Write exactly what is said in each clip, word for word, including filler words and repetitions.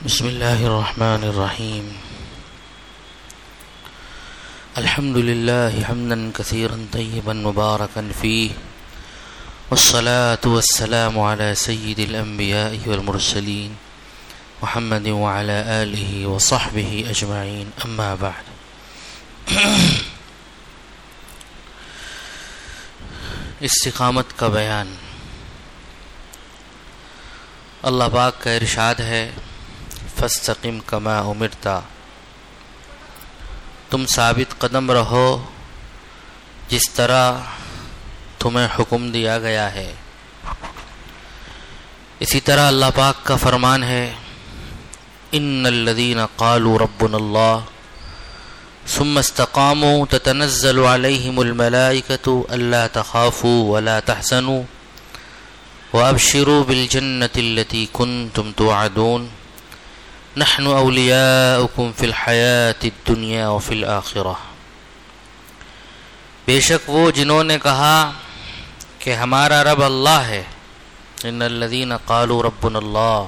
بسم الله الرحمن الرحيم. الحمد لله حمدا كثيرا طيبا مباركا فيه، والصلاة والسلام على سيد الأنبياء والمرسلين محمد وعلى آله وصحبه أجمعين، أما بعد. استقامت کا بیان. اللہ پاک کا ارشاد ہے فاستقم کما امرتا، تم ثابت قدم رہو جس طرح تمہیں حکم دیا گیا ہے. اسی طرح اللہ پاک کا فرمان ہے ان الذین قالوا ربنا اللہ ثم استقاموا تتنزل علیہم الملائکۃ الا تخافوا ولا تحزنوا وابشروا بالجنۃ التی کنتم توعدون نحن اولیاؤکم فی الحیاۃ الدنیا وفی الآخرہ. بے شک وہ جنہوں نے کہا کہ ہمارا رب اللہ ہے، ان الذین قالوا ربنا اللہ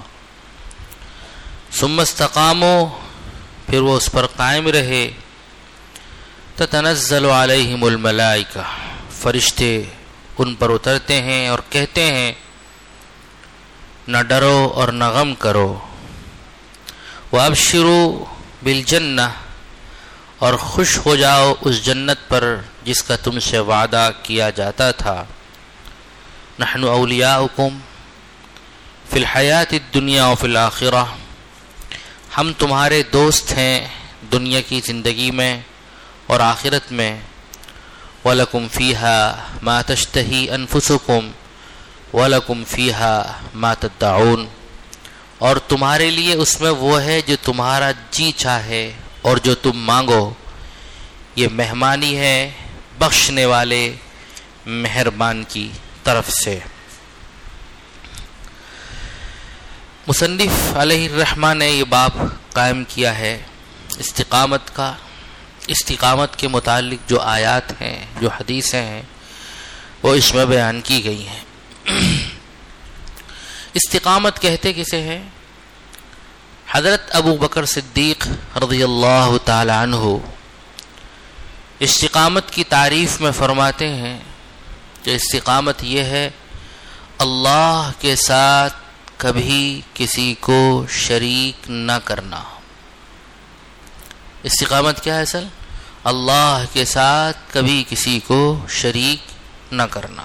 ثم استقاموا، پھر وہ اس پر قائم رہے، تتنزل علیہم الملائکہ، فرشتے ان پر اترتے ہیں اور کہتے ہیں نہ ڈرو اور نہ غم کرو، وَأَبْشِرُوا بِالْجَنَّةِ، اور خوش ہو جاؤ اس جنت پر جس کا تم سے وعدہ کیا جاتا تھا. نحن اولیاؤکم فی الحیات الدنیا وفی الآخرہ، ہم تمہارے دوست ہیں دنیا کی زندگی میں اور آخرت میں. وَلَكُمْ فِيهَا مَا تَشْتَهِي أَنفُسُكُمْ وَلَكُمْ فِيهَا مَا تَدَّعُونَ، اور تمہارے لیے اس میں وہ ہے جو تمہارا جی چاہے اور جو تم مانگو. یہ مہمانی ہے بخشنے والے مہربان کی طرف سے. مصنف علیہ الرحمہ نے یہ باب قائم کیا ہے استقامت کا. استقامت کے متعلق جو آیات ہیں، جو حدیثیں ہیں، وہ اس میں بیان کی گئی ہیں. استقامت کہتے کسے ہیں؟ حضرت ابو بکر صدیق رضی اللہ تعالی عنہ استقامت کی تعریف میں فرماتے ہیں کہ استقامت یہ ہے اللہ کے ساتھ کبھی کسی کو شریک نہ کرنا. استقامت کیا ہے اصل؟ اللہ کے ساتھ کبھی کسی کو شریک نہ کرنا.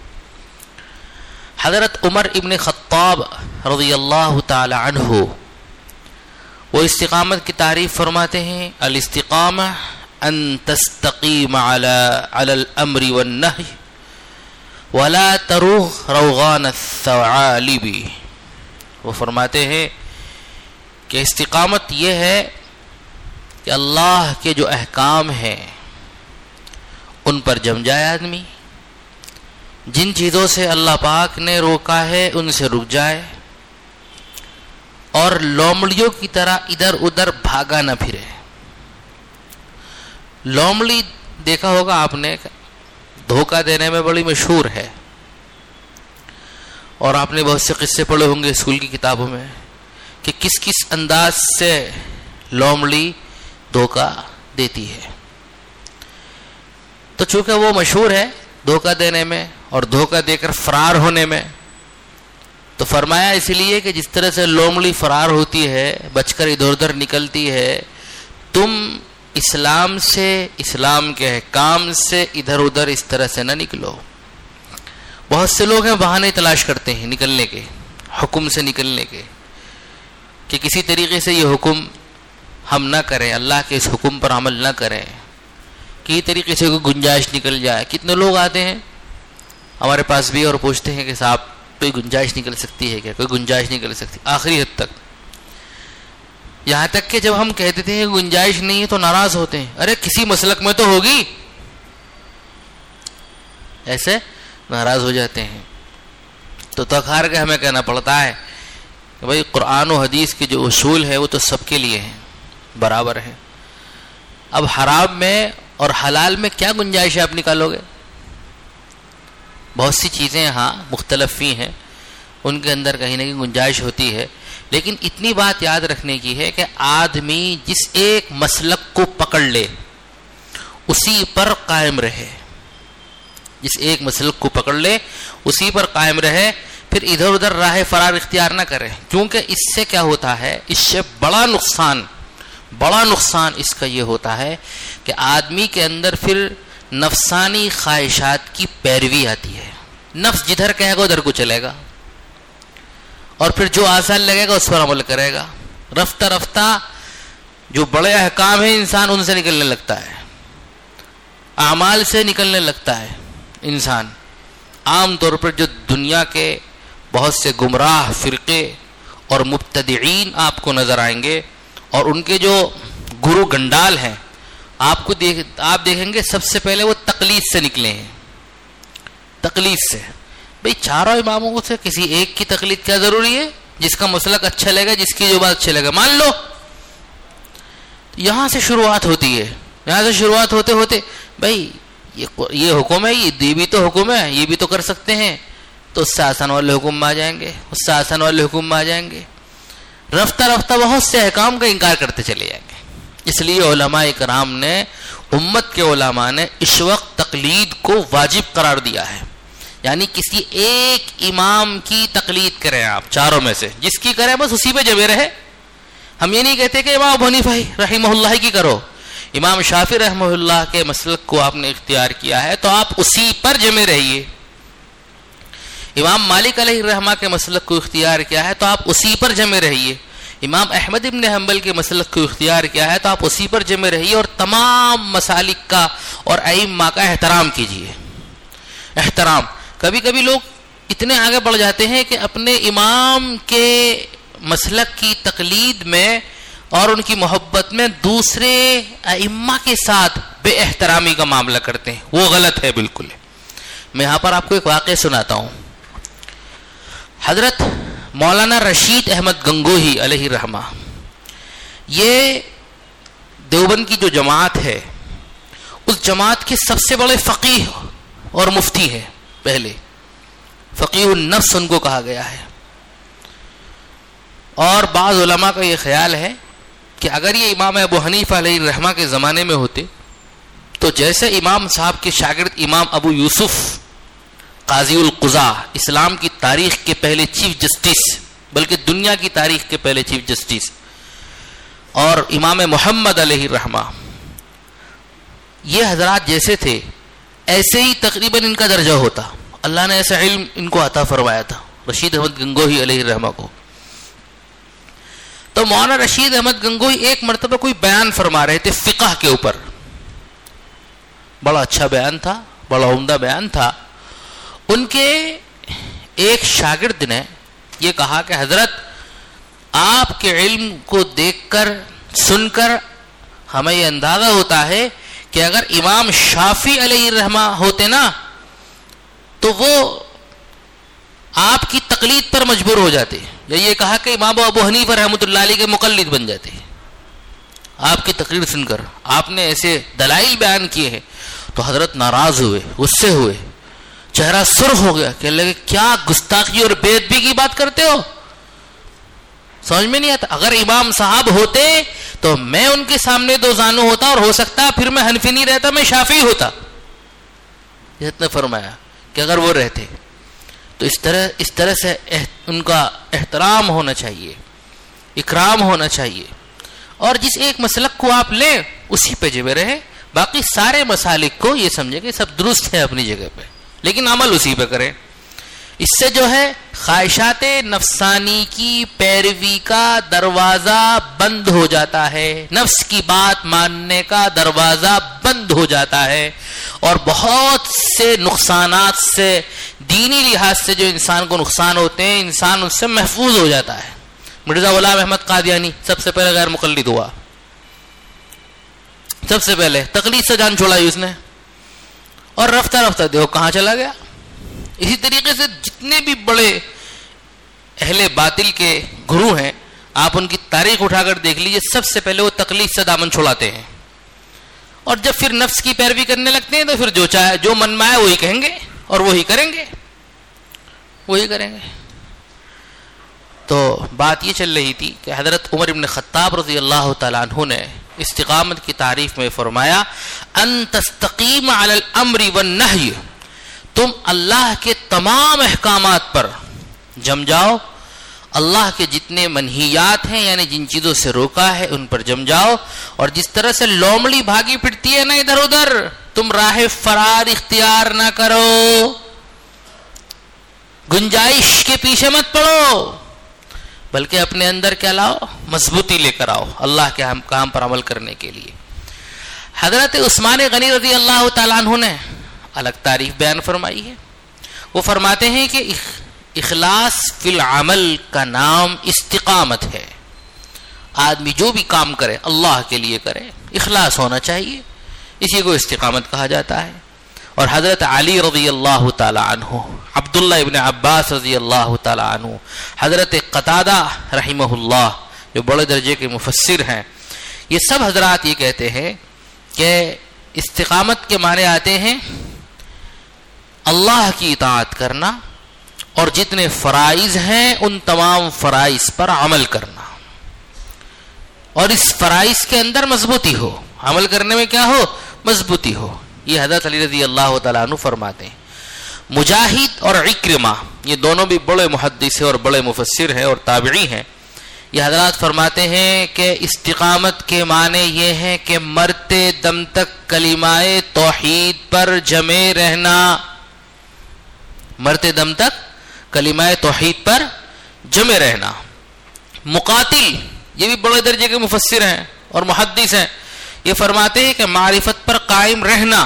حضرت عمر ابن خطاب رضی اللہ تعالی عنہ وہ استقامت کی تعریف فرماتے ہیں الاستقامہ ان تستقیم علی علی الامر والنہی ولا تروغ روغان الثعالب. وہ فرماتے ہیں کہ استقامت یہ ہے کہ اللہ کے جو احکام ہیں ان پر جم جائے آدمی، جن چیزوں سے اللہ پاک نے روکا ہے ان سے رک جائے، اور لومڑیوں کی طرح ادھر ادھر بھاگا نہ پھرے. لومڑی دیکھا ہوگا آپ نے، دھوکہ دینے میں بڑی مشہور ہے، اور آپ نے بہت سے قصے پڑھے ہوں گے اسکول کی کتابوں میں کہ کس کس انداز سے لومڑی دھوکہ دیتی ہے. تو چونکہ وہ مشہور ہے دھوکہ دینے میں اور دھوکہ دے کر فرار ہونے میں، تو فرمایا اس لیے کہ جس طرح سے لومڑی فرار ہوتی ہے، بچ کر ادھر ادھر نکلتی ہے، تم اسلام سے، اسلام کے احکام سے ادھر ادھر اس طرح سے نہ نکلو. بہت سے لوگ ہیں بہانے تلاش کرتے ہیں نکلنے کے، حکم سے نکلنے کے، کہ کسی طریقے سے یہ حکم ہم نہ کریں، اللہ کے اس حکم پر عمل نہ کریں، کسی طریقے سے کوئی گنجائش نکل جائے. کتنے لوگ آتے ہیں ہمارے پاس بھی اور پوچھتے ہیں کہ صاحب کوئی گنجائش نکل سکتی ہے کیا؟ کوئی گنجائش نکل سکتی؟ آخری حد تک، یہاں تک کہ جب ہم کہتے تھے کہ گنجائش نہیں ہے تو ناراض ہوتے ہیں، ارے کسی مسلک میں تو ہوگی، ایسے ناراض ہو جاتے ہیں. تو تخار کے ہمیں کہنا پڑتا ہے کہ بھائی قرآن و حدیث کے جو اصول ہے وہ تو سب کے لیے ہیں، برابر ہیں. اب حرام میں اور حلال میں کیا گنجائش ہے آپ نکالو گے؟ بہت سی چیزیں ہاں مختلف ہی ہیں، ان کے اندر کہیں نہ کہیں گنجائش ہوتی ہے، لیکن اتنی بات یاد رکھنے کی ہے کہ آدمی جس ایک مسلک کو پکڑ لے اسی پر قائم رہے، جس ایک مسلک کو پکڑ لے اسی پر قائم رہے، پھر ادھر ادھر راہ فرار اختیار نہ کرے، کیونکہ اس سے کیا ہوتا ہے، اس سے بڑا نقصان بڑا نقصان اس کا یہ ہوتا ہے کہ آدمی کے اندر پھر نفسانی خواہشات کی پیروی آتی ہے، نفس جدھر کہے گا ادھر کو چلے گا، اور پھر جو آسان لگے گا اس پر عمل کرے گا، رفتہ رفتہ جو بڑے احکام ہیں انسان ان سے نکلنے لگتا ہے، اعمال سے نکلنے لگتا ہے انسان۔ عام طور پر جو دنیا کے بہت سے گمراہ فرقے اور مبتدعین آپ کو نظر آئیں گے، اور ان کے جو گرو گنڈال ہیں آپ کو دیکھ آپ دیکھیں گے سب سے پہلے وہ تقلید سے نکلے ہیں، تقلید سے۔ بھئی چاروں اماموں سے کسی ایک کی تقلید کیا ضروری ہے؟ جس کا مسلک اچھا لگا، جس کی جو بات اچھا لگا مان لو۔ یہاں سے شروعات ہوتی ہے، یہاں سے شروعات ہوتے ہوتے بھائی یہ یہ حکم ہے، یہ بھی تو حکم ہے، یہ بھی تو کر سکتے ہیں، تو اس سے آسان والے حکم آ جائیں گے، اس سے آسان والے حکم آ جائیں گے، رفتہ رفتہ بہت سے احکام کا انکار کرتے چلے جائیں گے۔ اس لیے علماء کرام نے، امت کے علماء نے اس وقت تقلید کو واجب قرار دیا ہے، یعنی کسی ایک امام کی تقلید کریں آپ چاروں میں سے، جس کی کریں بس اسی پہ جمے رہے۔ ہم یہ نہیں کہتے کہ امام ابو حنیفہ رحمہ اللہ کی کرو، امام شافعی رحمہ اللہ کے مسلک کو آپ نے اختیار کیا ہے تو آپ اسی پر جمے رہیے، امام مالک علیہ الرحمہ کے مسلک کو اختیار کیا ہے تو آپ اسی پر جمے رہیے، امام احمد ابن حنبل کے مسلک کو اختیار کیا ہے تو آپ اسی پر جمے رہیے، اور تمام مسالک کا اور ائمہ کا احترام کیجیے۔ احترام، کبھی کبھی لوگ اتنے آگے بڑھ جاتے ہیں کہ اپنے امام کے مسلک کی تقلید میں اور ان کی محبت میں دوسرے ائمہ کے ساتھ بے احترامی کا معاملہ کرتے ہیں، وہ غلط ہے بالکل۔ میں یہاں پر آپ کو ایک واقعہ سناتا ہوں۔ حضرت مولانا رشید احمد گنگوہی علیہ الرحمہ، یہ دیوبند کی جو جماعت ہے اس جماعت کے سب سے بڑے فقیہ اور مفتی ہیں، پہلے فقیہ النفس ان کو کہا گیا ہے، اور بعض علماء کا یہ خیال ہے کہ اگر یہ امام ابو حنیفہ علیہ الرحمہ کے زمانے میں ہوتے تو جیسے امام صاحب کے شاگرد امام ابو یوسف قاضی القضاء، اسلام کی تاریخ کے پہلے چیف جسٹس، بلکہ دنیا کی تاریخ کے پہلے چیف جسٹس، اور امام محمد علیہ الرحمہ، یہ حضرات جیسے تھے ایسے ہی تقریباً ان کا درجہ ہوتا۔ اللہ نے ایسا علم ان کو عطا فرمایا تھا رشید احمد گنگوہی علیہ الرحمہ کو۔ تو مولانا رشید احمد گنگوہی ایک مرتبہ کوئی بیان فرما رہے تھے فقہ کے اوپر، بڑا اچھا بیان تھا، بڑا عمدہ بیان تھا۔ ان کے ایک شاگرد نے یہ کہا کہ حضرت آپ کے علم کو دیکھ کر سن کر ہمیں یہ اندازہ ہوتا ہے کہ اگر امام شافعی علیہ الرحمہ ہوتے نا تو وہ آپ کی تقلید پر مجبور ہو جاتے، یا یہ کہا کہ امام ابو حنیفہ رحمۃ اللہ علیہ کے مقلد بن جاتے۔ آپ کی تقریر سن کر آپ نے ایسے دلائل بیان کیے ہیں تو حضرت ناراض ہوئے، غصے ہوئے، چہرہ سرخ ہو گیا، کہنے لگے کیا گستاخی اور بے ادبی کی بات کرتے ہو، سمجھ میں نہیں آتا۔ اگر امام صاحب ہوتے تو میں ان کے سامنے دو زانو ہوتا، اور ہو سکتا پھر میں حنفی نہیں رہتا، میں شافعی ہوتا۔ حضرت نے فرمایا کہ اگر وہ رہتے تو اس طرح اس طرح سے ان کا احترام ہونا چاہیے، اکرام ہونا چاہیے، اور جس ایک مسلک کو آپ لیں اسی پہ جمے رہے، باقی سارے مسالک کو یہ سمجھے کہ سب درست ہے اپنی جگہ پہ، لیکن عمل اسی پہ کریں۔ اس سے جو ہے خواہشات نفسانی کی پیروی کا دروازہ بند ہو جاتا ہے، نفس کی بات ماننے کا دروازہ بند ہو جاتا ہے، اور بہت سے نقصانات سے دینی لحاظ سے جو انسان کو نقصان ہوتے ہیں انسان اس سے محفوظ ہو جاتا ہے۔ مرزا غلام احمد قادیانی سب سے پہلے غیر مقلد ہوا، سب سے پہلے تقلید سے جان چھوڑائی اس نے، اور رفتہ رفتہ دیکھو کہاں چلا گیا۔ اسی طریقے سے جتنے بھی بڑے اہل باطل کے گرو ہیں آپ ان کی تاریخ اٹھا کر دیکھ لیجئے، سب سے پہلے وہ تقلید سے دامن چھڑاتے ہیں، اور جب پھر نفس کی پیروی کرنے لگتے ہیں تو پھر جو چاہے جو من میں آئے وہی کہیں گے اور وہی کریں گے، وہی کریں گے۔ تو بات یہ چل رہی تھی کہ حضرت عمر بن خطاب رضی اللہ تعالیٰ عنہ نے استقامت کی تعریف میں فرمایا ان تستقیم علی الامر والنہی، تم اللہ کے تمام احکامات پر جم جاؤ، اللہ کے جتنے منہیات ہیں یعنی جن چیزوں سے روکا ہے ان پر جم جاؤ، اور جس طرح سے لومڑی بھاگی پھرتی ہے نا ادھر ادھر، تم راہ فرار اختیار نہ کرو، گنجائش کے پیچھے مت پڑو، بلکہ اپنے اندر کیا لاؤ؟ مضبوطی لے کر آؤ اللہ کے کام پر عمل کرنے کے لیے۔ حضرت عثمان غنی رضی اللہ تعالیٰ عنہ نے الگ تعریف بیان فرمائی ہے، وہ فرماتے ہیں کہ اخلاص فی العمل کا نام استقامت ہے، آدمی جو بھی کام کرے اللہ کے لیے کرے، اخلاص ہونا چاہیے، اسی کو استقامت کہا جاتا ہے۔ اور حضرت علی رضی اللہ تعالی عنہ، عبداللہ ابن عباس رضی اللہ تعالی عنہ، حضرت قتادہ رحمہ اللہ جو بڑے درجے کے مفسر ہیں، یہ سب حضرات یہ کہتے ہیں کہ استقامت کے معنی آتے ہیں اللہ کی اطاعت کرنا اور جتنے فرائض ہیں ان تمام فرائض پر عمل کرنا، اور اس فرائض کے اندر مضبوطی ہو، عمل کرنے میں کیا ہو؟ مضبوطی ہو۔ یہ حضرت علی رضی اللہ تعالیٰ عنہ فرماتے ہیں۔ مجاہد اور عکرمہ یہ دونوں بھی بڑے محدث اور بڑے مفسر ہیں اور تابعی ہیں، یہ حضرات فرماتے ہیں کہ استقامت کے معنی یہ ہے کہ مرتے دم تک کلمہ توحید پر جمے رہنا، مرتے دم تک کلمہ توحید پر جمے رہنا۔ مقاتل یہ بھی بڑے درجے کے مفسر ہیں اور محدث ہیں، یہ فرماتے ہیں کہ معرفت پر قائم رہنا۔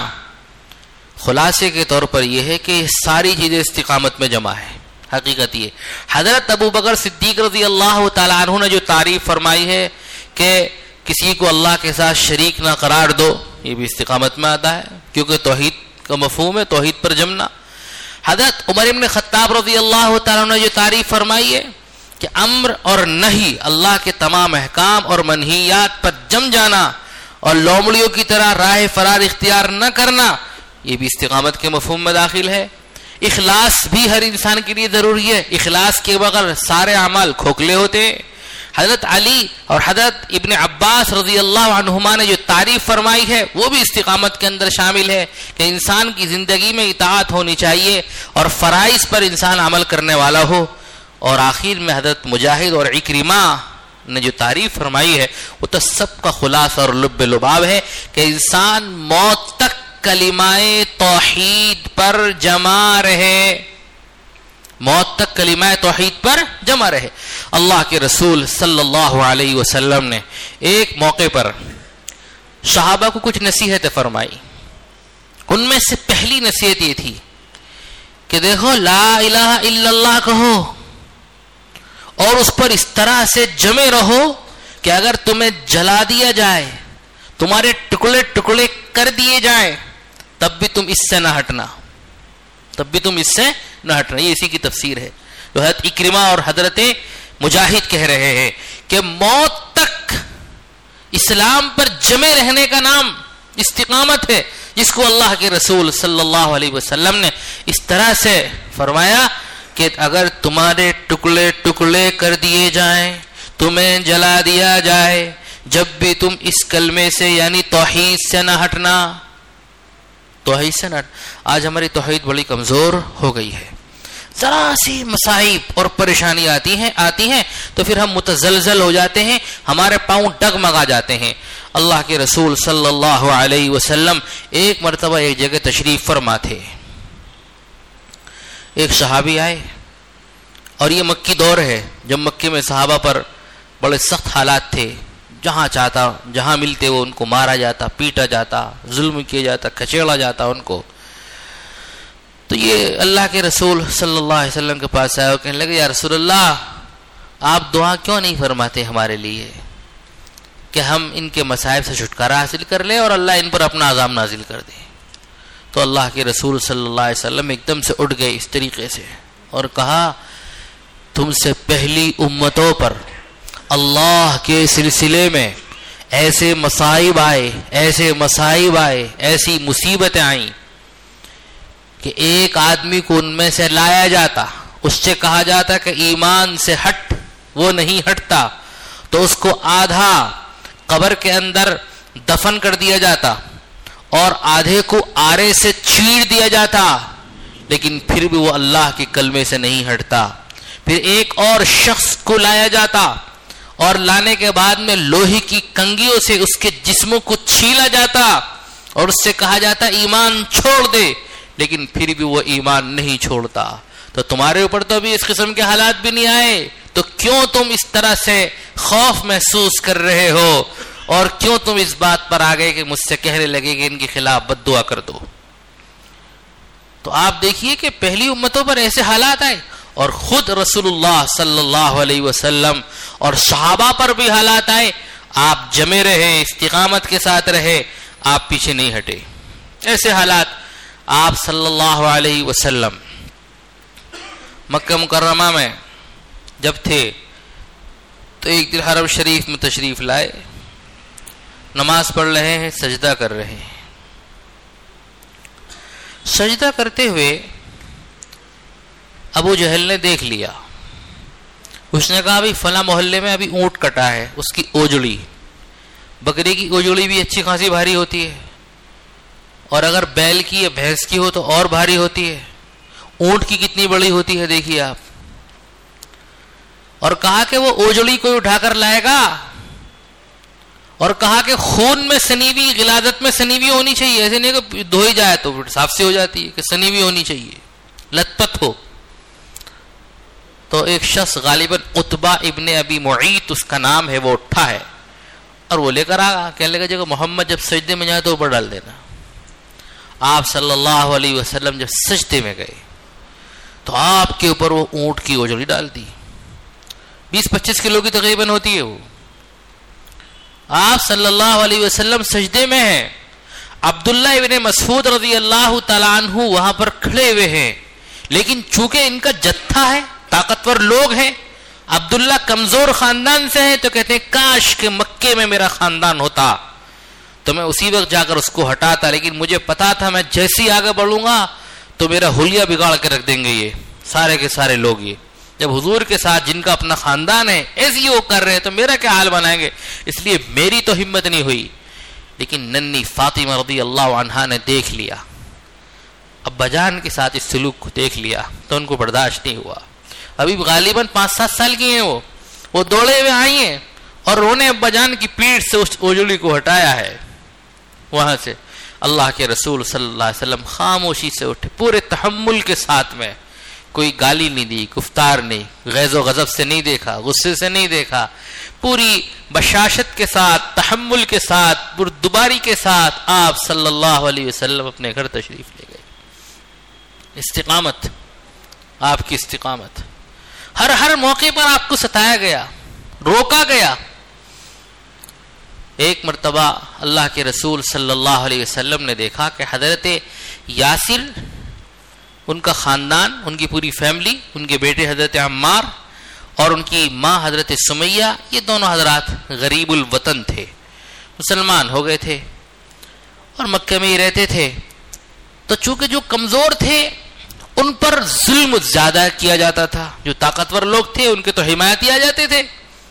خلاصے کے طور پر یہ ہے کہ یہ ساری چیزیں استقامت میں جمع ہے۔ حقیقت یہ حضرت ابو بکر صدیق رضی اللہ تعالیٰ عنہ نے جو تعریف فرمائی ہے کہ کسی کو اللہ کے ساتھ شریک نہ قرار دو، یہ بھی استقامت میں آتا ہے کیونکہ توحید کا مفہوم ہے، توحید پر جمنا۔ حضرت عمر بن خطاب رضی اللہ تعالیٰ عنہ نے جو تعریف فرمائی ہے کہ امر اور نہی، اللہ کے تمام احکام اور منہیات پر جم جانا اور لومڑیوں کی طرح راہ فرار اختیار نہ کرنا، یہ بھی استقامت کے مفہوم میں داخل ہے۔ اخلاص بھی ہر انسان کے لیے ضروری ہے، اخلاص کے بغیر سارے اعمال کھوکھلے ہوتے ہیں۔ حضرت علی اور حضرت ابن عباس رضی اللہ عنہما نے جو تعریف فرمائی ہے وہ بھی استقامت کے اندر شامل ہے کہ انسان کی زندگی میں اطاعت ہونی چاہیے اور فرائض پر انسان عمل کرنے والا ہو۔ اور آخر میں حضرت مجاہد اور عکرمہ نے جو تعریف فرمائی ہے وہ تو سب کا خلاصہ اور لب لباب ہے کہ انسان موت تک کلمہ توحید پر جمع رہے، موت تک کلمہ توحید پر جمع رہے۔ اللہ کے رسول صلی اللہ علیہ وسلم نے ایک موقع پر صحابہ کو کچھ نصیحتیں فرمائی، ان میں سے پہلی نصیحت یہ تھی کہ دیکھو لا الہ الا اللہ کہو اور اس پر اس طرح سے جمے رہو کہ اگر تمہیں جلا دیا جائے، تمہارے ٹکڑے ٹکڑے کر دیے جائیں، تب بھی تم اس سے نہ ہٹنا، تب بھی تم اس سے نہ ہٹنا۔ یہ اسی کی تفسیر ہے جو حضرت اکرمہ اور حضرت مجاہد کہہ رہے ہیں کہ موت تک اسلام پر جمے رہنے کا نام استقامت ہے، جس کو اللہ کے رسول صلی اللہ علیہ وسلم نے اس طرح سے فرمایا کہ اگر تمہارے ٹکڑے ٹکڑے کر دیے جائیں، تمہیں جلا دیا جائے، جب بھی تم اس کلمے سے یعنی توحید سے نہ ہٹنا، توحید سے نہ ہٹ۔ آج ہماری توحید بڑی کمزور ہو گئی ہے، ذرا سی مصائب اور پریشانی آتی ہیں آتی ہیں تو پھر ہم متزلزل ہو جاتے ہیں، ہمارے پاؤں ڈگمگا جاتے ہیں۔ اللہ کے رسول صلی اللہ علیہ وسلم ایک مرتبہ ایک جگہ تشریف فرما تھے، ایک صحابی آئے، اور یہ مکی دور ہے جب مکے میں صحابہ پر بڑے سخت حالات تھے، جہاں چاہتا جہاں ملتے وہ ان کو مارا جاتا، پیٹا جاتا، ظلم کیا جاتا، کچیڑا جاتا ان کو۔ تو یہ اللہ کے رسول صلی اللہ علیہ وسلم کے پاس آئے اور کہنے لگے یا رسول اللہ آپ دعا کیوں نہیں فرماتے ہمارے لیے کہ ہم ان کے مصائب سے چھٹکارا حاصل کر لیں اور اللہ ان پر اپنا عذاب نازل کر دے۔ تو اللہ کے رسول صلی اللہ علیہ وسلم ایک دم سے اٹھ گئے اس طریقے سے اور کہا تم سے پہلی امتوں پر اللہ کے سلسلے میں ایسے مصائب آئے ایسے مصائب آئے ایسی مصیبتیں آئیں کہ ایک آدمی کو ان میں سے لایا جاتا، اس سے کہا جاتا کہ ایمان سے ہٹ، وہ نہیں ہٹتا تو اس کو آدھا قبر کے اندر دفن کر دیا جاتا اور آدھے کو آرے سے چیر دیا جاتا، لیکن پھر بھی وہ اللہ کے کلمے سے نہیں ہٹتا۔ پھر ایک اور شخص کو لایا جاتا اور لانے کے بعد میں لوہے کی کنگھیوں سے اس کے جسموں کو چھیلا جاتا اور اس سے کہا جاتا ایمان چھوڑ دے، لیکن پھر بھی وہ ایمان نہیں چھوڑتا۔ تو تمہارے اوپر تو ابھی اس قسم کے حالات بھی نہیں آئے، تو کیوں تم اس طرح سے خوف محسوس کر رہے ہو اور کیوں تم اس بات پر آ گئے کہ مجھ سے کہنے لگے کہ ان کے خلاف بد دعا کر دو؟ تو آپ دیکھیے کہ پہلی امتوں پر ایسے حالات آئے اور خود رسول اللہ صلی اللہ علیہ وسلم اور صحابہ پر بھی حالات آئے، آپ جمے رہے، استقامت کے ساتھ رہے، آپ پیچھے نہیں ہٹے۔ ایسے حالات آپ صلی اللہ علیہ وسلم مکہ مکرمہ میں جب تھے تو ایک دن حرم شریف میں تشریف لائے، نماز پڑھ رہے ہیں، سجدہ کر رہے ہیں۔ سجدہ کرتے ہوئے ابو جہل نے دیکھ لیا، اس نے کہا بھی فلاں محلے میں ابھی اونٹ کٹا ہے، اس کی اوجڑی، بکری کی اوجڑی بھی اچھی خاصی بھاری ہوتی ہے، اور اگر بیل کی یا بھینس کی ہو تو اور بھاری ہوتی ہے، اونٹ کی کتنی بڑی ہوتی ہے دیکھیے آپ۔ اور کہا کہ وہ اوجڑی کوئی اٹھا کر لائے گا، اور کہا کہ خون میں سنیوی، غلاظت میں سنیوی ہونی چاہیے، ایسے نہیں کہ دھوئی جائے تو صاف سی ہو جاتی ہے، کہ سنیوی ہونی چاہیے، لت پت ہو۔ تو ایک شخص غالباً عتبہ ابن ابی معیط اس کا نام ہے، وہ اٹھا ہے اور وہ لے کر آگا، کہنے لگا جب محمد جب سجدے میں جائے تو اوپر ڈال دینا۔ آپ صلی اللہ علیہ وسلم جب سجدے میں گئے تو آپ کے اوپر وہ اونٹ کی اوجڑی ڈال دی، بیس پچیس کلو کی تقریباً ہوتی ہے وہ۔ آپ صلی اللہ علیہ وسلم سجدے میں ہیں، عبداللہ ابن مسعود رضی اللہ تعالیٰ عنہ وہاں پر کھڑے ہوئے ہیں، لیکن چونکہ ان کا جتھا ہے، طاقتور لوگ ہیں، عبداللہ کمزور خاندان سے ہیں، تو کہتے ہیں کاش کہ مکے میں میرا خاندان ہوتا تو میں اسی وقت جا کر اس کو ہٹاتا، لیکن مجھے پتا تھا میں جیسی آگے بڑھوں گا تو میرا حلیہ بگاڑ کے رکھ دیں گے یہ سارے کے سارے لوگ۔ یہ جب حضور کے ساتھ جن کا اپنا خاندان ہے ایسی وہ کر رہے ہیں تو میرا کیا حال بنائیں گے، اس لیے میری تو ہمت نہیں ہوئی۔ لیکن ننی فاطمہ رضی اللہ عنہا نے دیکھ لیا، ابا جان کے ساتھ اس سلوک کو دیکھ لیا تو ان کو برداشت نہیں ہوا۔ ابھی غالباً پانچ سات سال کی ہیں وہ وہ دوڑے ہوئے آئی ہیں اور انہوں نے ابا جان کی پیٹھ سے اس اوجڑی کو ہٹایا ہے وہاں سے۔ اللہ کے رسول صلی اللہ علیہ وسلم خاموشی سے اٹھے، پورے تحمل کے ساتھ میں، کوئی گالی نہیں دی، گفتار نہیں، غیظ و غضب سے نہیں دیکھا، غصے سے نہیں دیکھا، پوری بشاشت کے ساتھ، تحمل کے ساتھ، بردباری کے ساتھ آپ صلی اللہ علیہ وسلم اپنے گھر تشریف لے گئے۔ استقامت، آپ کی استقامت، ہر ہر موقع پر آپ کو ستایا گیا، روکا گیا۔ ایک مرتبہ اللہ کے رسول صلی اللہ علیہ وسلم نے دیکھا کہ حضرت یاسر، ان کا خاندان، ان کی پوری فیملی، ان کے بیٹے حضرت عمار اور ان کی ماں حضرت سمیہ، یہ دونوں حضرات غریب الوطن تھے، مسلمان ہو گئے تھے اور مکہ میں ہی رہتے تھے۔ تو چونکہ جو کمزور تھے ان پر ظلم زیادہ کیا جاتا تھا، جو طاقتور لوگ تھے ان کے تو حمایتی آ جاتے تھے،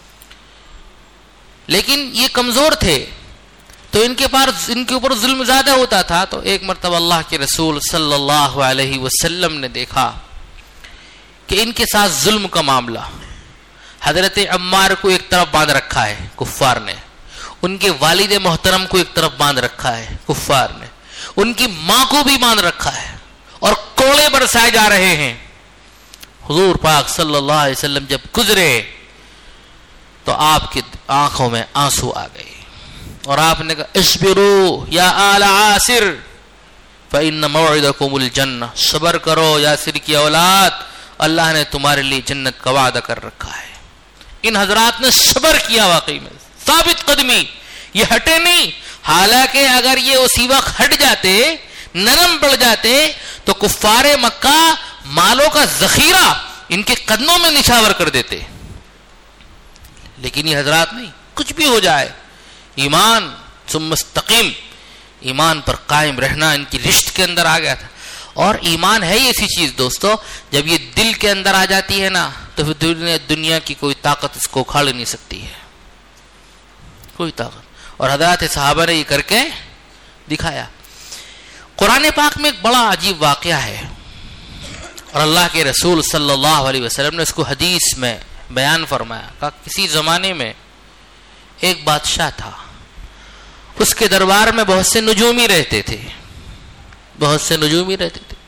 لیکن یہ کمزور تھے تو ان کے پاس ان کے اوپر ظلم زیادہ ہوتا تھا۔ تو ایک مرتبہ اللہ کے رسول صلی اللہ علیہ وسلم نے دیکھا کہ ان کے ساتھ ظلم کا معاملہ، حضرت عمار کو ایک طرف باندھ رکھا ہے کفار نے، ان کے والد محترم کو ایک طرف باندھ رکھا ہے کفار نے، ان کی ماں کو بھی باندھ رکھا ہے اور کوڑے برسائے جا رہے ہیں۔ حضور پاک صلی اللہ علیہ وسلم جب گزرے تو آپ کی آنکھوں میں آنسو آ گئے اور آپ نے کہا اصبروا یا آل عاصر فإن موعدکم الجنہ، صبر کرو یاسر کی اولاد، اللہ نے تمہارے لیے جنت کا وعدہ کر رکھا ہے۔ ان حضرات نے صبر کیا، واقعی میں ثابت قدمی، یہ ہٹے نہیں، حالانکہ اگر یہ اسی وقت ہٹ جاتے، نرم پڑ جاتے تو کفار مکہ مالوں کا ذخیرہ ان کے قدموں میں نچھاور کر دیتے، لیکن یہ حضرات نہیں، کچھ بھی ہو جائے ایمان ثم مستقیم، ایمان پر قائم رہنا ان کی رشت کے اندر آ گیا تھا۔ اور ایمان ہے ایسی چیز دوستو، جب یہ دل کے اندر آ جاتی ہے نا تو پھر دنیا, دنیا کی کوئی طاقت اس کو اکھاڑ نہیں سکتی ہے، کوئی طاقت. اور حضرات صحابہ نے یہ کر کے دکھایا. قرآن پاک میں ایک بڑا عجیب واقعہ ہے، اور اللہ کے رسول صلی اللہ علیہ وسلم نے اس کو حدیث میں بیان فرمایا. کہ کسی زمانے میں ایک بادشاہ تھا، اس کے دربار میں بہت سے نجومی رہتے تھے، بہت سے نجومی رہتے تھے.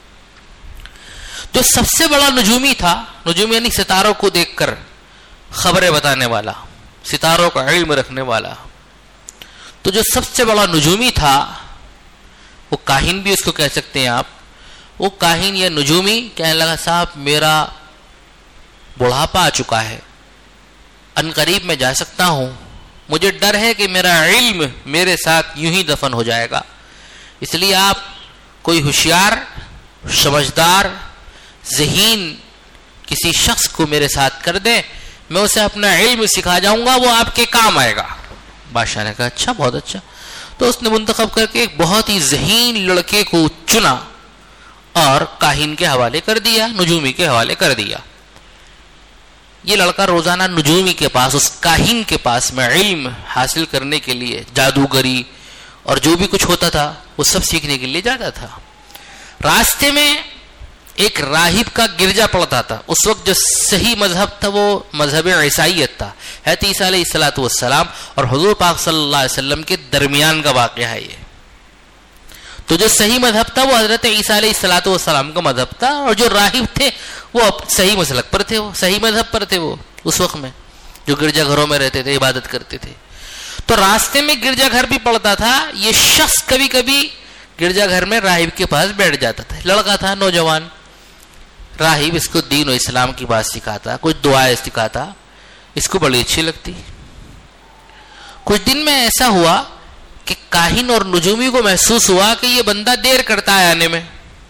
جو سب سے بڑا نجومی تھا، نجومی یعنی ستاروں کو دیکھ کر خبریں بتانے والا، ستاروں کا علم رکھنے والا، تو جو سب سے بڑا نجومی تھا، وہ کاہن بھی اس کو کہہ سکتے ہیں آپ، وہ کاہن یا نجومی کہنے لگا صاحب میرا بڑھاپا آ چکا ہے، ان قریب میں جا سکتا ہوں، مجھے ڈر ہے کہ میرا علم میرے ساتھ یوں ہی دفن ہو جائے گا، اس لیے آپ کوئی ہوشیار سمجھدار ذہین کسی شخص کو میرے ساتھ کر دیں، میں اسے اپنا علم سکھا جاؤں گا، وہ آپ کے کام آئے گا. بادشاہ نے کہا اچھا، بہت اچھا. تو اس نے منتخب کر کے ایک بہت ہی ذہین لڑکے کو چنا اور کاہن کے حوالے کر دیا، نجومی کے حوالے کر دیا. یہ لڑکا روزانہ نجومی کے پاس، اس کاہن کے پاس میں علم حاصل کرنے کے لیے، جادوگری اور جو بھی کچھ ہوتا تھا وہ سب سیکھنے کے لیے جاتا تھا. راستے میں ایک راہب کا گرجا پڑتا تھا. اس وقت جو صحیح مذہب تھا وہ مذہب عیسائیت تھا. حضرت عیسیٰ علیہ الصلوۃ والسلام اور حضور پاک صلی اللہ علیہ وسلم کے درمیان کا واقعہ ہے یہ. تو جو صحیح مذہب تھا وہ حضرت عیسیٰ علیہ الصلوۃ والسلام کا مذہب تھا، اور جو راہب تھے وہ صحیح مسلک پر تھے، وہ صحیح مذہب پر تھے. وہ اس وقت میں جو گرجا گھروں میں رہتے تھے، عبادت کرتے تھے. تو راستے میں گرجا گھر بھی پڑتا تھا. یہ شخص کبھی کبھی گرجا گھر میں راہب کے پاس بیٹھ جاتا تھا. لڑکا تھا، نوجوان. راہب اس کو دین و اسلام کی بات سکھاتا، کچھ دعائیں سکھاتا، اس کو بڑی اچھی لگتی. کچھ دن میں ایسا ہوا کہ کاہن اور نجومی کو محسوس ہوا کہ یہ بندہ دیر کرتا ہے آنے میں،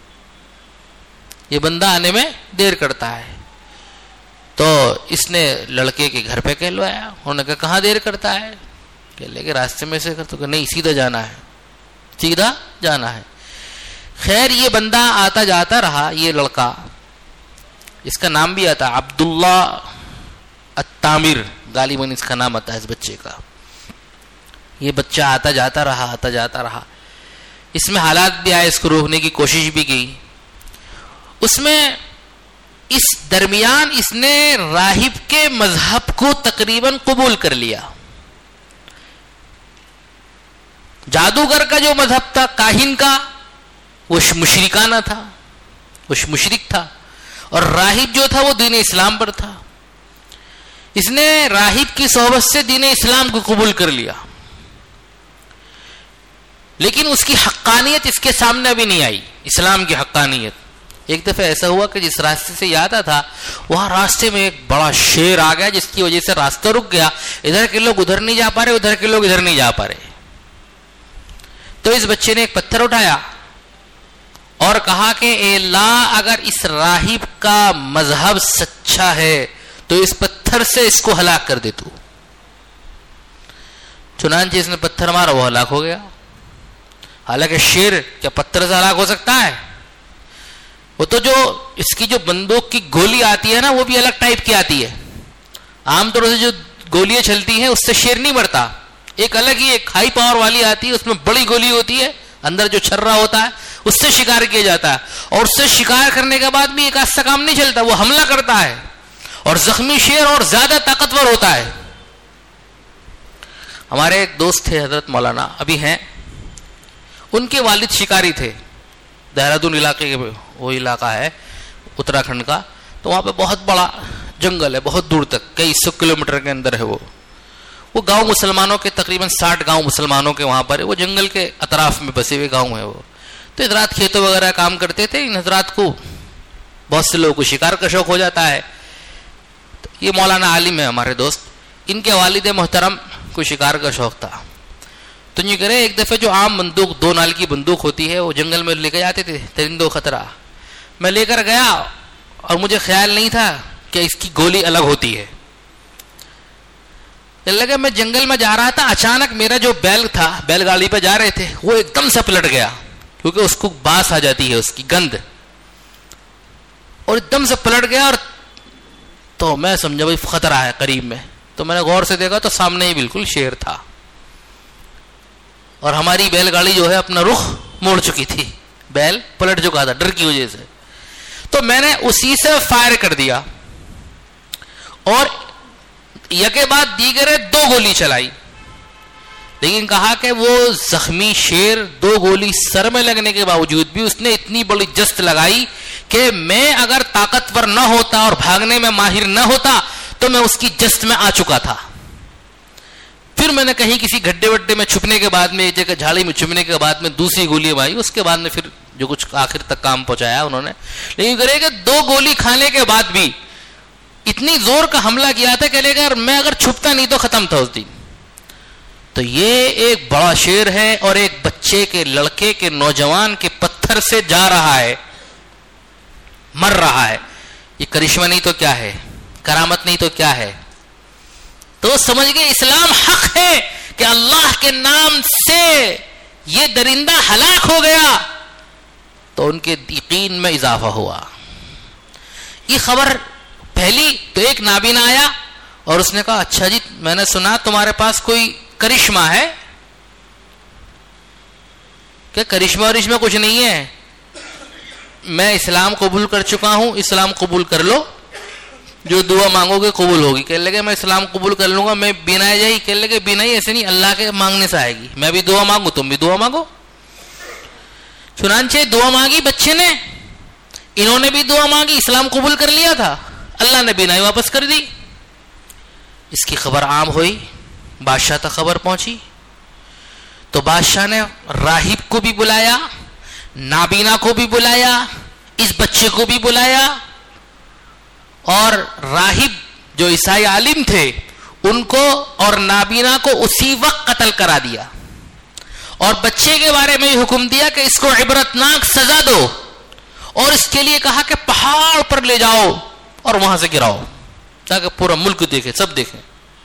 یہ بندہ آنے میں دیر کرتا ہے. تو اس نے لڑکے کے گھر پہ کہلوایا. انہوں نے کہا کہاں دیر کرتا ہے؟ کہ لے کے راستے میں سے کرتا. کہ نہیں، سیدھا جانا ہے، سیدھا جانا ہے. خیر یہ بندہ آتا جاتا رہا. یہ لڑکا، اس کا نام بھی آتا عبداللہ التامر، غالباً اس کا نام آتا ہے اس بچے کا. یہ بچہ آتا جاتا رہا، آتا جاتا رہا. اس میں حالات بھی آئے، اس کو روکنے کی کوشش بھی کی. اس میں اس درمیان اس نے راہب کے مذہب کو تقریباً قبول کر لیا. جادوگر کا جو مذہب تھا کاہن کا، وہ مشرکانہ تھا، وہ مشرک تھا. اور راہب جو تھا وہ دین اسلام پر تھا. اس نے راہب کی صحبت سے دین اسلام کو قبول کر لیا، لیکن اس کی حقانیت اس کے سامنے ابھی نہیں آئی، اسلام کی حقانیت. ایک دفعہ ایسا ہوا کہ جس راستے سے یہ آتا تھا وہاں راستے میں ایک بڑا شیر آ گیا، جس کی وجہ سے راستہ رک گیا. ادھر کے لوگ ادھر نہیں جا پا رہے، ادھر کے لوگ ادھر نہیں جا پا رہے. تو اس بچے نے ایک پتھر اٹھایا اور کہا کہ اے اللہ، اگر اس راہب کا مذہب سچا ہے تو اس پتھر سے اس کو ہلاک کر دے تو. چنانچہ اس نے پتھر مارا، وہ ہلاک ہو گیا. حالانکہ شیر کیا پتھر سے ہلاک ہو سکتا ہے؟ وہ تو جو اس کی جو بندوق کی گولی آتی ہے نا، وہ بھی الگ ٹائپ کی آتی ہے. عام طور سے جو گولیاں چلتی ہیں اس سے شیر نہیں مرتا. ایک الگ ہی ایک ہائی پاور والی آتی ہے، اس میں بڑی گولی ہوتی ہے، اندر جو چھرا ہوتا ہے اس سے شکار کیا جاتا ہے. اور اس سے شکار کرنے کے بعد بھی ایک آدھ سے کام نہیں چلتا، وہ حملہ کرتا ہے. اور زخمی شیر اور زیادہ طاقتور ہوتا ہے. ہمارے ایک دوست تھے حضرت مولانا، ابھی ہیں، ان کے والد شکاری تھے. دہرادون علاقے کے وہ علاقہ ہے اتراکھنڈ کا. تو وہاں پہ بہت بڑا جنگل ہے، بہت دور تک، کئی سو کلومیٹر کے اندر ہے. وہ وہ گاؤں مسلمانوں کے تقریباً ساٹھ گاؤں مسلمانوں کے وہاں پر ہے. وہ جنگل کے اطراف میں بسے ہوئے گاؤں ہے. وہ تو حضرات کھیتوں وغیرہ کام کرتے تھے. ان حضرات کو بہت سے لوگوں کو شکار کا شوق ہو جاتا ہے. تو یہ مولانا عالم ہے ہمارے دوست، ان کے والد محترم کو شکار کا شوق تھا. تو یہ کرے ایک دفعہ جو عام بندوق دو نال کی بندوق ہوتی ہے وہ جنگل میں لے کے جاتے تھے، درندوں خطرہ. میں لے کر گیا اور مجھے خیال نہیں تھا کہ اس کی گولی الگ ہوتی ہے. لگا میں جنگل میں جا رہا تھا، اچانک میرا جو بیل تھا، بیل گاڑی پہ جا رہے تھے، وہ ایک دم سے پلٹ گیا. کیونکہ اس کو باس آ جاتی ہے, اس کی گند, اور ایک دم سے پلٹ گیا, اور تو میں سمجھا بھائی خطرہ ہے قریب میں. تو میں نے غور سے دیکھا تو سامنے ہی بالکل شیر تھا, اور ہماری بیل گاڑی جو ہے اپنا رخ موڑ چکی تھی, بیل پلٹ چکا تھا ڈر کی وجہ سے. تو میں نے اسی سے فائر کر دیا, اور یکے بعد دیگرے دو گولی چلائی, لیکن کہا کہ وہ زخمی شیر دو گولی سر میں لگنے کے باوجود بھی اس نے اتنی بڑی جست لگائی کہ میں اگر طاقتور نہ ہوتا اور بھاگنے میں ماہر نہ ہوتا تو میں اس کی جست میں آ چکا تھا. پھر میں نے کہیں کسی گڈھے وڈے میں چھپنے کے بعد میں, ایک جگہ جھاڑی میں چھپنے کے بعد میں دوسری گولی ماری, اس کے بعد میں پھر جو کچھ آخر تک کام پہنچایا انہوں نے. لیکن کرے کہ دو گولی کھانے کے بعد بھی اتنی زور کا حملہ کیا تھا کہ لے کر میں اگر چھپتا نہیں تو ختم تھا اس دن. تو یہ ایک بڑا شیر ہے, اور ایک بچے کے, لڑکے کے, نوجوان کے پتھر سے جا رہا ہے, مر رہا ہے. یہ کرشمہ نہیں تو کیا ہے, کرامت نہیں تو کیا ہے. تو سمجھ گئے اسلام حق ہے کہ اللہ کے نام سے یہ درندہ ہلاک ہو گیا, تو ان کے یقین میں اضافہ ہوا. یہ خبر پہلی تو ایک نابینا آیا اور اس نے کہا اچھا جی میں نے سنا تمہارے پاس کوئی کرشمہ ہے. کہ کرشمہ ورشمہ کچھ نہیں ہے, میں اسلام قبول کر چکا ہوں, اسلام قبول کر لو, جو دعا مانگو گے قبول ہوگی. کہنے لگے میں اسلام قبول کر لوں گا, میں بنا جائی. کہنے لگے بنا ہی ایسے نہیں, اللہ کے مانگنے سے آئے گی. میں بھی دعا مانگوں تم بھی دعا مانگو. چنانچہ دعا مانگی بچے نے, انہوں نے بھی دعا مانگی, اسلام قبول کر لیا تھا, اللہ نے بنا ہی واپس کر دی. اس کی خبر عام ہوئی, بادشاہ تک خبر پہنچی. تو بادشاہ نے راہب کو بھی بلایا, نابینا کو بھی بلایا, اس بچے کو بھی بلایا, اور راہب جو عیسائی عالم تھے ان کو اور نابینا کو اسی وقت قتل کرا دیا, اور بچے کے بارے میں حکم دیا کہ اس کو عبرتناک سزا دو, اور اس کے لیے کہا کہ پہاڑ پر لے جاؤ اور وہاں سے گراؤ تاکہ پورا ملک دیکھے, سب دیکھیں.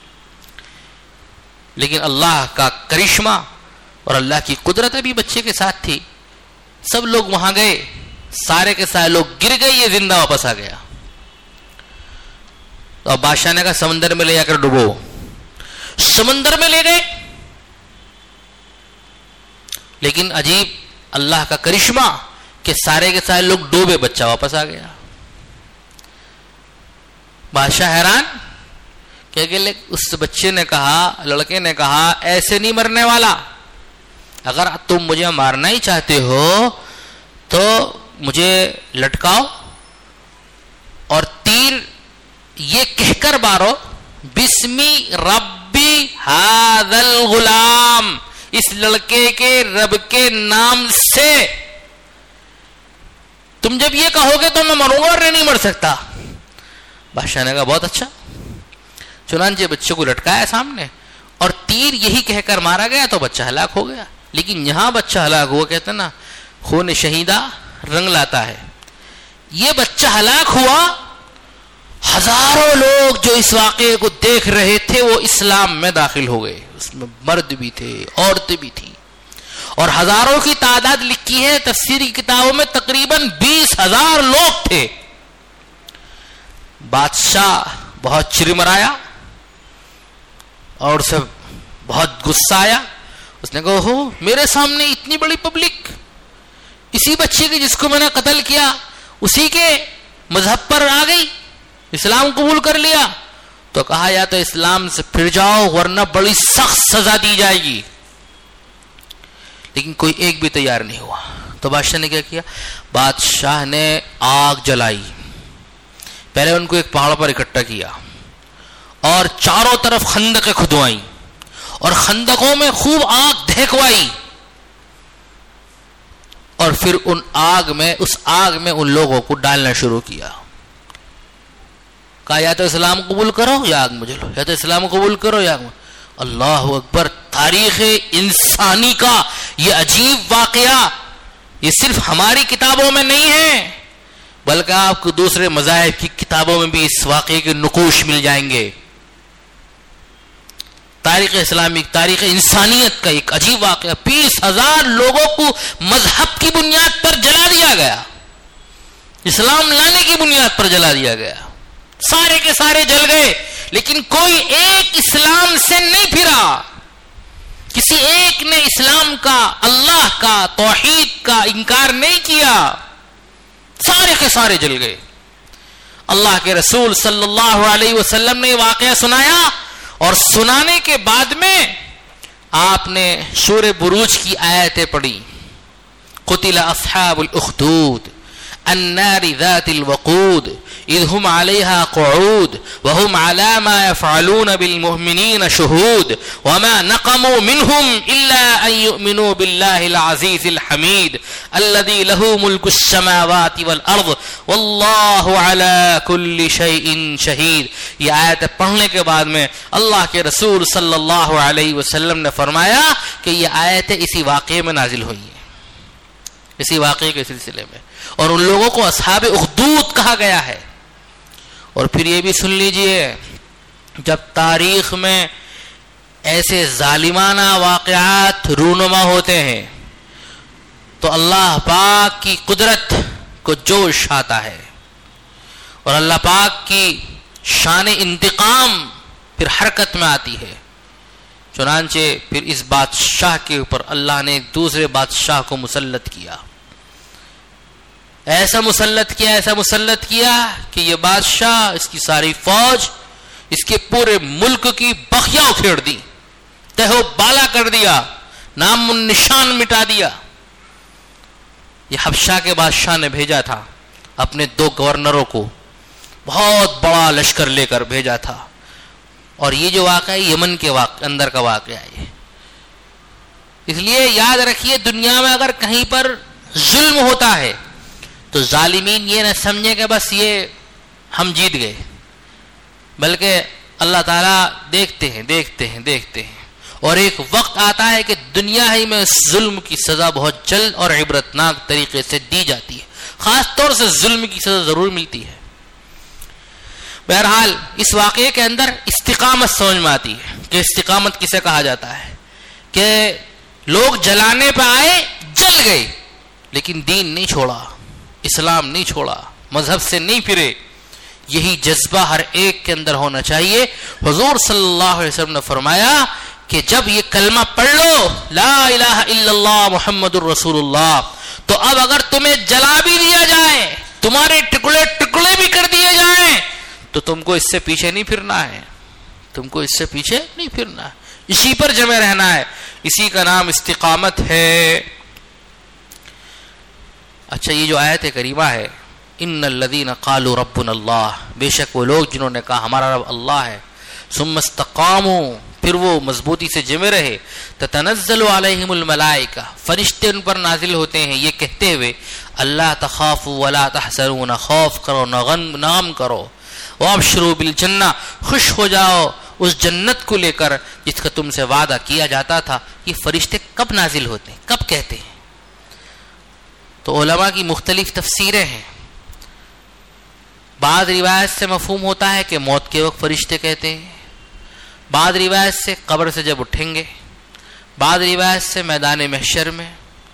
لیکن اللہ کا کرشمہ اور اللہ کی قدرت ابھی بچے کے ساتھ تھی. سب لوگ وہاں گئے, سارے کے سارے لوگ گر گئے, یہ زندہ واپس آ گیا. تو اب بادشاہ نے کہا سمندر میں لے جا کر ڈبو. سمندر میں لے گئے, لیکن عجیب اللہ کا کرشمہ کہ سارے کے سارے لوگ ڈوبے, بچہ واپس آ گیا. بادشاہ حیران کہ اس بچے نے کہا, لڑکے نے کہا ایسے نہیں مرنے والا, اگر تم مجھے مارنا ہی چاہتے ہو تو مجھے لٹکاؤ اور تیر یہ کہہ کر مارو بسمی ربی ھذا الغلام, اس لڑکے کے رب کے نام سے. تم جب یہ کہو گے تو میں مروں گا, اور نہیں مر سکتا. بادشاہ نے کہا بہت اچھا. چنانچہ بچے کو لٹکایا سامنے, اور تیر یہی کہہ کر مارا گیا تو بچہ ہلاک ہو گیا. لیکن یہاں بچہ ہلاک ہوا, کہتے ہیں نا خون شہیدہ رنگ لاتا ہے. یہ بچہ ہلاک ہوا, ہزاروں لوگ جو اس واقعے کو دیکھ رہے تھے وہ اسلام میں داخل ہو گئے. اس میں مرد بھی تھے, عورتیں بھی تھیں, اور ہزاروں کی تعداد لکھی ہے تفسیری کتابوں میں, تقریباً بیس ہزار لوگ تھے. بادشاہ بہت چرمرایا اور اسے بہت غصہ آیا. اس نے کہا ہو میرے سامنے اتنی بڑی پبلک, اسی بچے کی جس کو میں نے قتل کیا اسی کے مذہب پر آ گئی, اسلام قبول کر لیا. تو کہا یا تو اسلام سے پھر جاؤ ورنہ بڑی سخت سزا دی جائے گی. لیکن کوئی ایک بھی تیار نہیں ہوا. تو بادشاہ نے کیا کیا, بادشاہ نے آگ جلائی. پہلے ان کو ایک پہاڑ پر اکٹھا کیا اور چاروں طرف خندقیں کھدوائیں اور خندقوں میں خوب آگ دھیکوائی, اور پھر ان آگ میں اس آگ میں ان لوگوں کو ڈالنا شروع کیا. کہا یا تو اسلام قبول کرو یا آگ میں جلو, یا تو اسلام قبول کرو یا آگ میں. اللہ اکبر, تاریخ انسانی کا یہ عجیب واقعہ یہ صرف ہماری کتابوں میں نہیں ہے بلکہ آپ کو دوسرے مذاہب کی کتابوں میں بھی اس واقعے کے نقوش مل جائیں گے. تاریخ اسلامی، تاریخ انسانیت کا ایک عجیب واقعہ. بیس ہزار لوگوں کو مذہب کی بنیاد پر جلا دیا گیا، اسلام لانے کی بنیاد پر جلا دیا گیا. سارے کے سارے جل گئے، لیکن کوئی ایک اسلام سے نہیں پھرا. کسی ایک نے اسلام کا، اللہ کا، توحید کا انکار نہیں کیا. سارے کے سارے جل گئے. اللہ کے رسول صلی اللہ علیہ وسلم نے واقعہ سنایا، اور سنانے کے بعد میں آپ نے سورہ بروج کی آیتیں پڑھی. قتل اصحاب الاخدود النار ذات الوقود اذ هم عليها قعود وهم على ما يفعلون بالمؤمنين شهود وما نقموا منهم الا ان يؤمنوا بالله العزيز الحميد الذي له ملك السماوات والارض والله على كل شيء شهيد. یہ آیت پڑھنے کے بعد میں اللہ کے رسول صلی اللہ علیہ وسلم نے فرمایا کہ یہ آیتیں اسی واقعے میں نازل ہوئی ہیں، اسی واقعے کے سلسلے میں، اور ان لوگوں کو اصحاب اخدود کہا گیا ہے. اور پھر یہ بھی سن لیجئے، جب تاریخ میں ایسے ظالمانہ واقعات رونما ہوتے ہیں تو اللہ پاک کی قدرت کو جوش آتا ہے، اور اللہ پاک کی شان انتقام پھر حرکت میں آتی ہے. چنانچہ پھر اس بادشاہ کے اوپر اللہ نے ایک دوسرے بادشاہ کو مسلط کیا. ایسا مسلط کیا ایسا مسلط کیا کہ یہ بادشاہ، اس کی ساری فوج، اس کے پورے ملک کی بخیا اکھیڑ دی، تہو بالا کر دیا، نام نشان مٹا دیا. یہ حبشہ کے بادشاہ نے بھیجا تھا اپنے دو گورنروں کو، بہت بڑا لشکر لے کر بھیجا تھا. اور یہ جو واقعہ یمن کے واقع اندر کا واقعہ ہے. اس لیے یاد رکھیے، دنیا میں اگر کہیں پر ظلم ہوتا ہے تو ظالمین یہ نہ سمجھیں کہ بس یہ ہم جیت گئے، بلکہ اللہ تعالیٰ دیکھتے ہیں دیکھتے ہیں دیکھتے ہیں اور ایک وقت آتا ہے کہ دنیا ہی میں ظلم کی سزا بہت جلد اور عبرتناک طریقے سے دی جاتی ہے. خاص طور سے ظلم کی سزا ضرور ملتی ہے. بہرحال اس واقعے کے اندر استقامت سمجھ میں آتی ہے کہ استقامت کسے کہا جاتا ہے، کہ لوگ جلانے پہ آئے، جل گئے، لیکن دین نہیں چھوڑا، اسلام نہیں چھوڑا، مذہب سے نہیں پھرے. یہی جذبہ ہر ایک کے اندر ہونا چاہیے. حضور صلی اللہ علیہ وسلم نے فرمایا کہ جب یہ کلمہ پڑھ لو، لا الہ الا اللہ محمد الرسول اللہ، تو اب اگر تمہیں جلا بھی دیا جائے، تمہارے ٹکڑے ٹکڑے بھی کر دیے جائیں، تو تم کو اس سے پیچھے نہیں پھرنا ہے، تم کو اس سے پیچھے نہیں پھرنا ہے، اسی پر جمے رہنا ہے. اسی کا نام استقامت ہے. اچھا، یہ جو آیت کریمہ ہے، ان الذین قالوا ربنا اللہ، بے شک وہ لوگ جنہوں نے کہا ہمارا رب اللہ ہے، ثم استقاموا، پھر وہ مضبوطی سے جمے رہے، تتنزل علیہم الملائکہ، فرشتے ان پر نازل ہوتے ہیں یہ کہتے ہوئے، اللہ تخافوا ولا تحزنوا، نہ خوف کرو نہ غم نام کرو، وابشروا بالجنہ، خوش ہو جاؤ اس جنت کو لے کر جس کا تم سے وعدہ کیا جاتا تھا. یہ فرشتے کب نازل ہوتے ہیں، کب کہتے ہیں؟ تو علماء کی مختلف تفسیریں ہیں. بعض روایت سے مفہوم ہوتا ہے کہ موت کے وقت فرشتے کہتے ہیں، بعض روایت سے قبر سے جب اٹھیں گے، بعض روایت سے میدان محشر میں.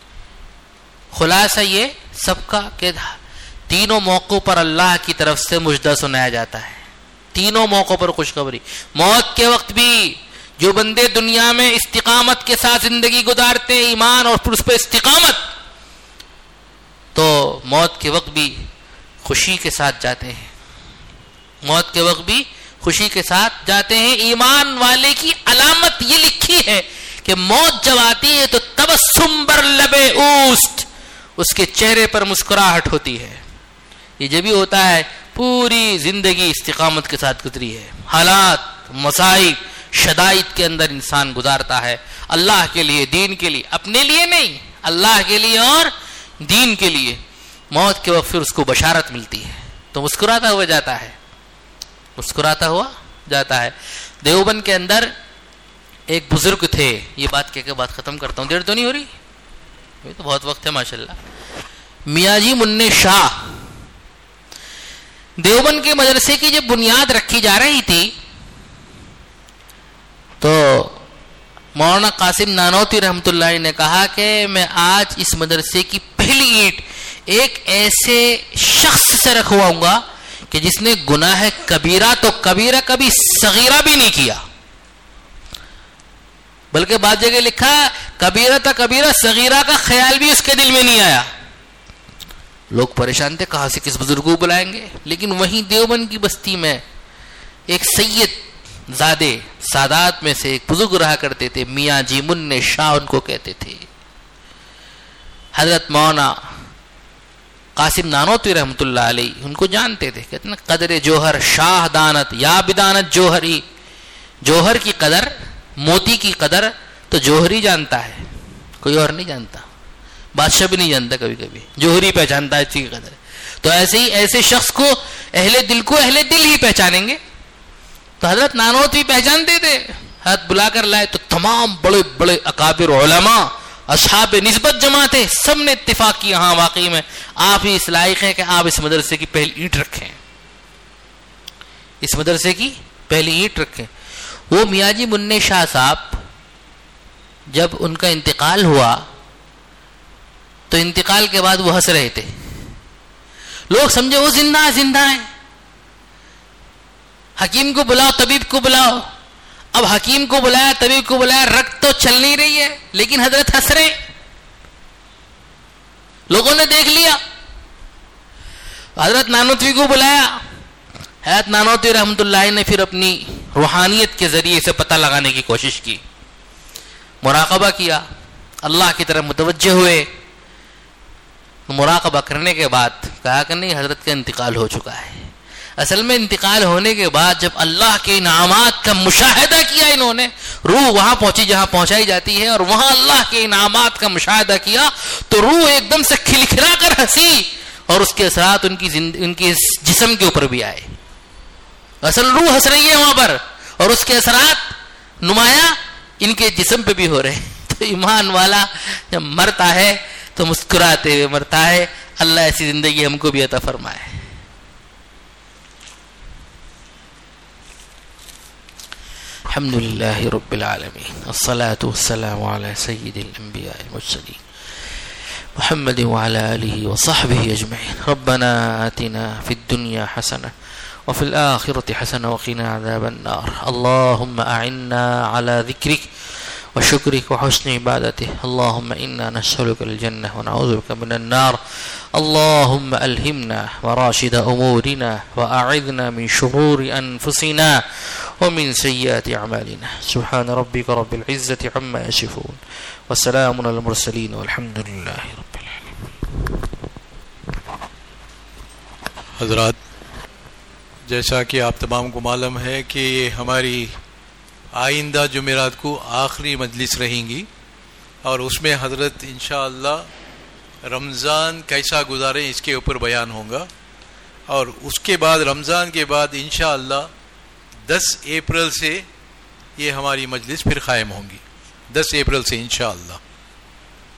خلاصہ یہ سب کا کہ تینوں موقعوں پر اللہ کی طرف سے مجدہ سنایا جاتا ہے، تینوں موقعوں پر خوشخبری. موت کے وقت بھی جو بندے دنیا میں استقامت کے ساتھ زندگی گزارتے ہیں، ایمان اور پھر اس پہ استقامت، تو موت کے وقت بھی خوشی کے ساتھ جاتے ہیں، موت کے وقت بھی خوشی کے ساتھ جاتے ہیں. ایمان والے کی علامت یہ لکھی ہے کہ موت جب آتی ہے تو تبسم بر لب اوست، اس کے چہرے پر مسکراہٹ ہوتی ہے. یہ جب بھی ہوتا ہے پوری زندگی استقامت کے ساتھ گزری ہے، حالات، مصائب، شدائد کے اندر انسان گزارتا ہے، اللہ کے لیے، دین کے لیے، اپنے لیے نہیں، اللہ کے لیے اور دین کے لیے. موت کے وقت پھر اس کو بشارت ملتی ہے تو مسکراتا ہوا جاتا ہے، مسکراتا ہوا جاتا ہے. دیوبند کے اندر ایک بزرگ تھے، یہ بات کہہ کے بات ختم کرتا ہوں، دیر تو نہیں ہو رہی، یہ تو بہت وقت ہے ماشاءاللہ. میاں جی منع شاہ، دیوبند کے مدرسے کی جب بنیاد رکھی جا رہی تھی تو مولانا قاسم نانوتوی رحمۃ اللہ نے کہا کہ میں آج اس مدرسے کی پہلی اینٹ ایک ایسے شخص سے رکھواؤں گا کہ جس نے گناہ کبیرہ تو کبیرہ کبھی صغیرہ بھی نہیں کیا، بلکہ بعض جگہ لکھا کبیرہ تا کبیرہ صغیرہ کا خیال بھی اس کے دل میں نہیں آیا. لوگ پریشان تھے کہاں سے کس بزرگ کو بلائیں گے، لیکن وہیں دیوبند کی بستی میں ایک سید زادے سادات میں سے ایک بزرگ رہا کرتے تھے، میاں جی من شاہ ان کو کہتے تھے. حضرت مولانا قاسم نانوتوی رحمۃ اللہ علیہ ان کو جانتے تھے، کہتے ہیں قدر جوہر شاہ دانت یا بدانت جوہری، جوہر کی قدر، موتی کی قدر تو جوہری جانتا ہے، کوئی اور نہیں جانتا، بادشاہ بھی نہیں جانتا، کبھی کبھی جوہری پہچانتا ہے اس کی قدر. تو ایسے ہی ایسے شخص کو اہل دل کو اہل دل ہی پہچانیں گے. تو حضرت نانوتوی پہچانتے تھے، حضرت بلا کر لائے تو تمام بڑے بڑے اکابر علماء اصحاب نسبت جمع تھے، سب نے اتفاق کیا ہاں واقعی میں آپ ہی اس لائق ہیں کہ آپ اس مدرسے کی پہلی اینٹ رکھیں، اس مدرسے کی پہلی اینٹ رکھیں. وہ میاں جی من شاہ صاحب جب ان کا انتقال ہوا تو انتقال کے بعد وہ ہنس رہے تھے، لوگ سمجھے وہ زندہ ہیں زندہ ہیں، حکیم کو بلاؤ طبیب کو بلاؤ. اب حکیم کو بلایا طبیب کو بلایا، رگ تو چل نہیں رہی ہے لیکن حضرت ہنس رہے، لوگوں نے دیکھ لیا. حضرت نانوتوی کو بلایا، حضرت نانوتوی رحمۃ اللہ نے پھر اپنی روحانیت کے ذریعے سے پتہ لگانے کی کوشش کی، مراقبہ کیا، اللہ کی طرف متوجہ ہوئے. مراقبہ کرنے کے بعد کہا کہ نہیں حضرت کا انتقال ہو چکا ہے. اصل میں انتقال ہونے کے بعد جب اللہ کے انعامات کا مشاہدہ کیا انہوں نے، روح وہاں پہنچی جہاں پہنچائی جاتی ہے اور وہاں اللہ کے انعامات کا مشاہدہ کیا تو روح ایک دم سے کھلکھلا کر ہنسی اور اس کے اثرات ان کی زند... ان کے جسم کے اوپر بھی آئے. اصل روح ہنس رہی ہے وہاں پر اور اس کے اثرات نمایاں ان کے جسم پہ بھی ہو رہے ہیں. تو ایمان والا جب مرتا ہے تو مسکراتے ہوئے مرتا ہے. اللہ ایسی زندگی ہم کو بھی عطا فرمائے. الحمد للہ رب العالمین، الصلاة والسلام علی سید الانبیاء المرسلین محمد وعلى آلہ وصحبہ اجمعین. ربنا آتنا فی الدنیا حسنہ وفي الآخرة حسنة وقنا عذاب النار. اللهم أعنا على ذكرك وشكرك وحسن عبادته. اللهم إنا نسألك الجنة ونعوذ بك من النار. اللهم ألهمنا مراشد أمورنا وأعذنا من شرور أنفسنا ومن سيئات أعمالنا. سبحان ربك رب العزة عما يصفون وسلام على المرسلين والحمد لله رب العالمين. حضرات، جیسا کہ آپ تمام کو معلوم ہے کہ یہ ہماری آئندہ جمعرات کو آخری مجلس رہیں گی اور اس میں حضرت انشاءاللہ رمضان کیسا گزاریں اس کے اوپر بیان ہوگا. اور اس کے بعد رمضان کے بعد انشاءاللہ دس اپریل سے یہ ہماری مجلس پھر قائم ہوں گی، دس اپریل سے انشاءاللہ.